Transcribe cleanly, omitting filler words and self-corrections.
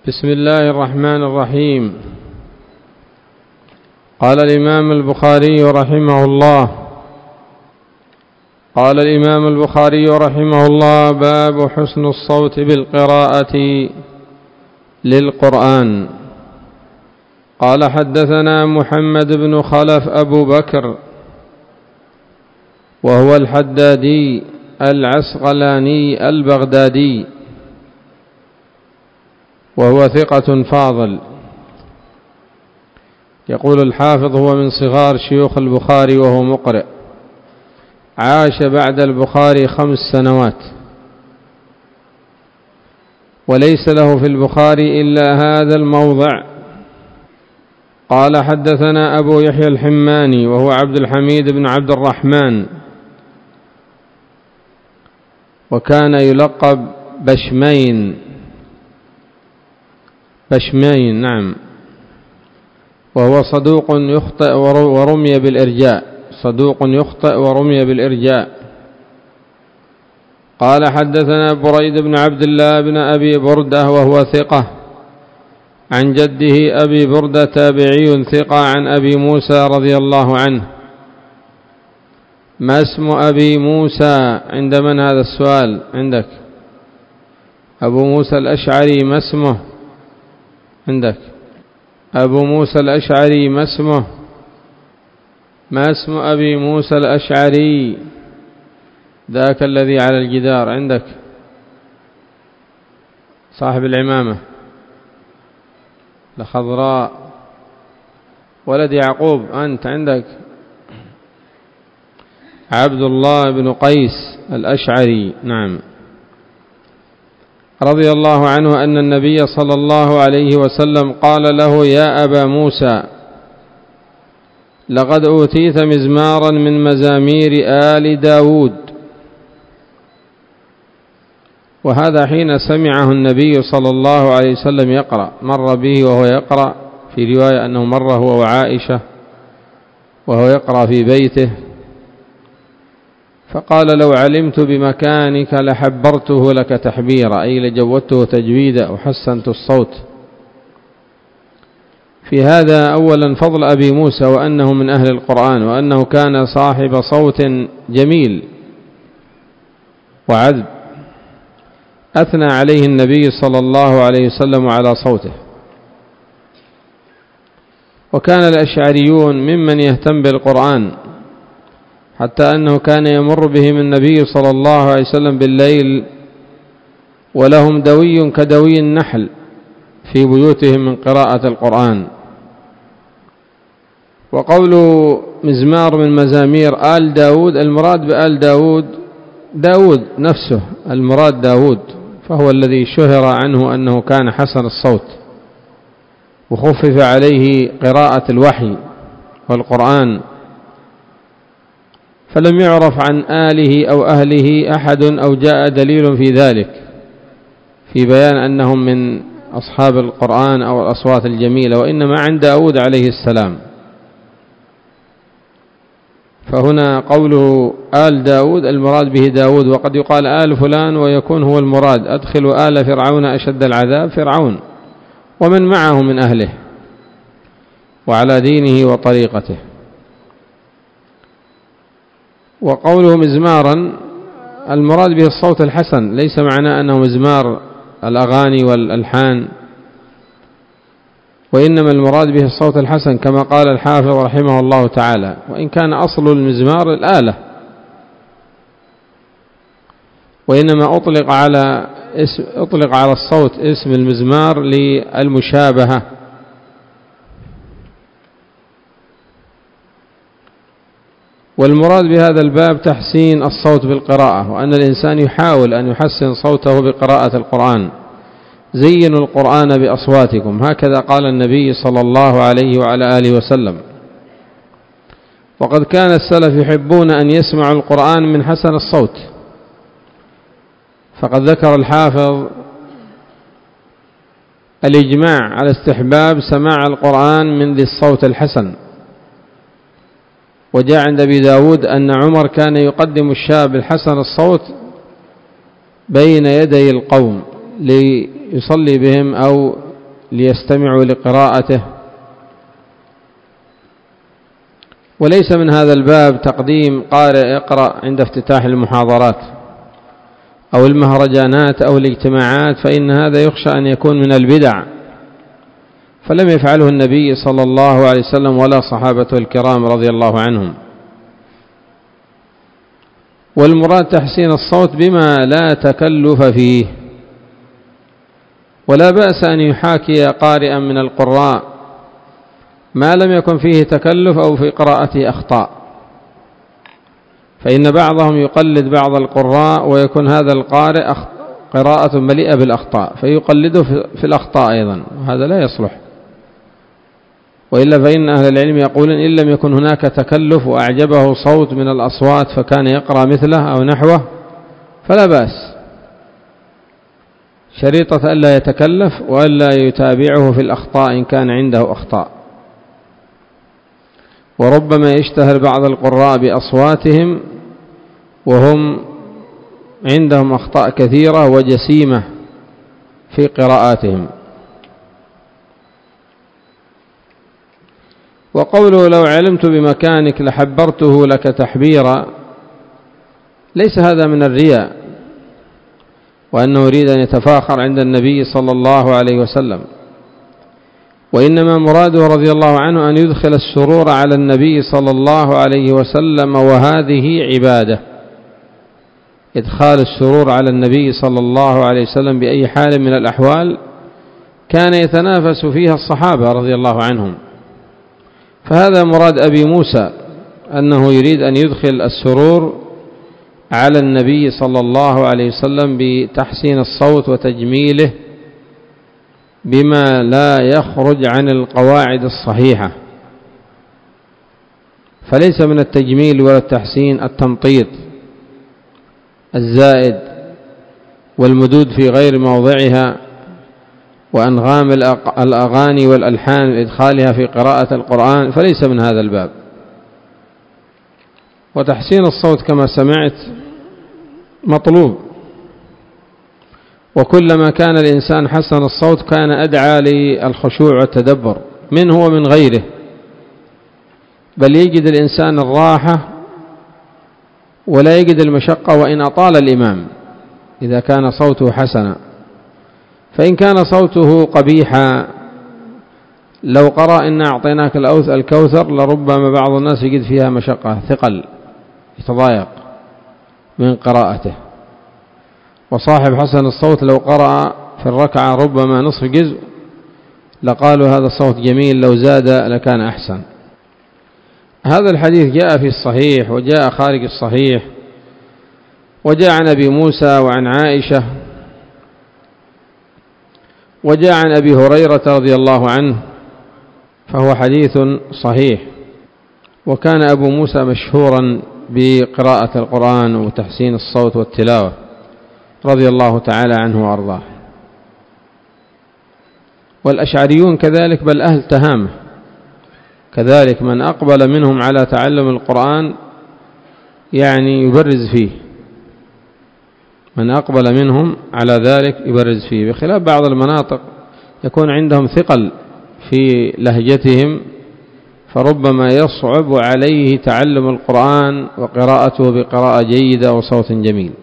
بسم الله الرحمن الرحيم. قال الإمام البخاري رحمه الله باب حسن الصوت بالقراءة للقرآن. قال حدثنا محمد بن خلف أبو بكر وهو الحدادي العسقلاني البغدادي، وهو ثقة فاضل. يقول الحافظ هو من صغار شيوخ البخاري وهو مقرئ، عاش بعد البخاري 5 سنوات، وليس له في البخاري إلا هذا الموضع. قال حدثنا أبو يحيى الحماني وهو عبد الحميد بن عبد الرحمن، وكان يلقب بشمين نعم، وهو صدوق يخطئ ورمي بالإرجاء. قال حدثنا بريد بن عبد الله بن أبي بردة وهو ثقة، عن جده أبي بردة تابعي ثقة، عن أبي موسى رضي الله عنه. ما اسم أبي موسى؟ عند من هذا السؤال؟ عندك أبو موسى الأشعري، ما اسمه؟ عندك أبو موسى الأشعري، ما اسمه؟ ما اسم أبي موسى الأشعري؟ ذاك الذي على الجدار عندك، صاحب العمامة الخضراء، ولد يعقوب. أنت عندك عبد الله بن قيس الأشعري، نعم، رضي الله عنه أن النبي صلى الله عليه وسلم قال له: يا أبا موسى، لقد أوتيت مزمارا من مزامير آل داود. وهذا حين سمعه النبي صلى الله عليه وسلم يقرأ، مر به وهو يقرأ، في رواية أنه مر هو وعائشة وهو يقرأ في بيته، فقال: لو علمت بمكانك لحبرته لك تحبيرا، أي لجودته تجويدا وحسنت الصوت. في هذا أولا فضل أبي موسى، وأنه من أهل القرآن، وأنه كان صاحب صوت جميل وعذب، أثنى عليه النبي صلى الله عليه وسلم على صوته. وكان الأشعريون ممن يهتم بالقرآن، حتى أنه كان يمر بهم النبي صلى الله عليه وسلم بالليل ولهم دوي كدوي النحل في بيوتهم من قراءة القرآن. وقول مزمار من مزامير آل داود، المراد بآل داود نفسه، المراد داود، فهو الذي شهر عنه أنه كان حسن الصوت، وخفف عليه قراءة الوحي والقرآن، فلم يعرف عن آله أو أهله أحد، أو جاء دليل في ذلك في بيان أنهم من أصحاب القرآن أو الأصوات الجميلة، وإنما عن داود عليه السلام. فهنا قوله آل داود المراد به داود، وقد يقال آل فلان ويكون هو المراد. أدخلوا آل فرعون أشد العذاب، فرعون ومن معه من أهله وعلى دينه وطريقته. وقوله مزمارا المراد به الصوت الحسن، ليس معناه أنه مزمار الأغاني والألحان، وإنما المراد به الصوت الحسن كما قال الحافظ رحمه الله تعالى، وإن كان أصل المزمار الآلة، وإنما أطلق على الصوت اسم المزمار للمشابهة. والمراد بهذا الباب تحسين الصوت بالقراءة، وأن الإنسان يحاول أن يحسن صوته بقراءة القرآن. زينوا القرآن بأصواتكم، هكذا قال النبي صلى الله عليه وعلى آله وسلم. وقد كان السلف يحبون أن يسمعوا القرآن من حسن الصوت، فقد ذكر الحافظ الإجماع على استحباب سماع القرآن من ذي الصوت الحسن. وجاء عند أبي داود أن عمر كان يقدم الشاب الحسن الصوت بين يدي القوم ليصلي بهم أو ليستمعوا لقراءته. وليس من هذا الباب تقديم قارئ اقرأ عند افتتاح المحاضرات أو المهرجانات أو الاجتماعات، فإن هذا يخشى أن يكون من البدع، فلم يفعله النبي صلى الله عليه وسلم ولا صحابته الكرام رضي الله عنهم. والمراد تحسين الصوت بما لا تكلف فيه، ولا بأس أن يحاكي قارئا من القراء ما لم يكن فيه تكلف أو في قراءته أخطاء، فإن بعضهم يقلد بعض القراء ويكون هذا القارئ قراءة مليئة بالأخطاء فيقلده في الأخطاء أيضا، وهذا لا يصلح. وإلا فإن أهل العلم يقولون إن لم يكن هناك تكلف وأعجبه صوت من الأصوات فكان يقرأ مثله أو نحوه فلا بأس، شريطة ألا يتكلف وألا يتابعه في الأخطاء إن كان عنده أخطاء. وربما يشتهر بعض القراء بأصواتهم وهم عندهم أخطاء كثيرة وجسيمة في قراءاتهم. وقوله لو علمت بمكانك لحبرته لك تحبيرا، ليس هذا من الرياء وأنه يريد أن يتفاخر عند النبي صلى الله عليه وسلم، وإنما مراده رضي الله عنه أن يدخل السرور على النبي صلى الله عليه وسلم، وهذه عبادة. إدخال السرور على النبي صلى الله عليه وسلم بأي حال من الأحوال كان يتنافس فيها الصحابة رضي الله عنهم، فهذا مراد أبي موسى أنه يريد أن يدخل السرور على النبي صلى الله عليه وسلم بتحسين الصوت وتجميله بما لا يخرج عن القواعد الصحيحة. فليس من التجميل ولا التحسين التمطيط الزائد والمدود في غير موضعها وأنغام الأغاني والألحان وإدخالها في قراءة القرآن، فليس من هذا الباب. وتحسين الصوت كما سمعت مطلوب، وكلما كان الإنسان حسن الصوت كان أدعى للخشوع والتدبر منه ومن غيره، بل يجد الإنسان الراحة ولا يجد المشقة وإن أطال الإمام إذا كان صوته حسنا. فإن كان صوته قبيحا لو قرأ إن أعطيناك الكوثر لربما بعض الناس يجد فيها مشقة ثقل يتضايق من قراءته. وصاحب حسن الصوت لو قرأ في الركعة ربما نصف جزء لقالوا هذا الصوت جميل، لو زاد لكان أحسن. هذا الحديث جاء في الصحيح وجاء خارج الصحيح، وجاء عن أبي موسى وعن عائشة، وجاء عن أبي هريرة رضي الله عنه، فهو حديث صحيح. وكان أبو موسى مشهورا بقراءة القرآن وتحسين الصوت والتلاوة رضي الله تعالى عنه وأرضاه. والأشعريون كذلك، بل أهل تهامة كذلك من أقبل منهم على تعلم القرآن يعني يبرز فيه، من أقبل منهم على ذلك يبرز فيه، بخلاف بعض المناطق يكون عندهم ثقل في لهجتهم فربما يصعب عليه تعلم القرآن وقراءته بقراءة جيدة وصوت جميل.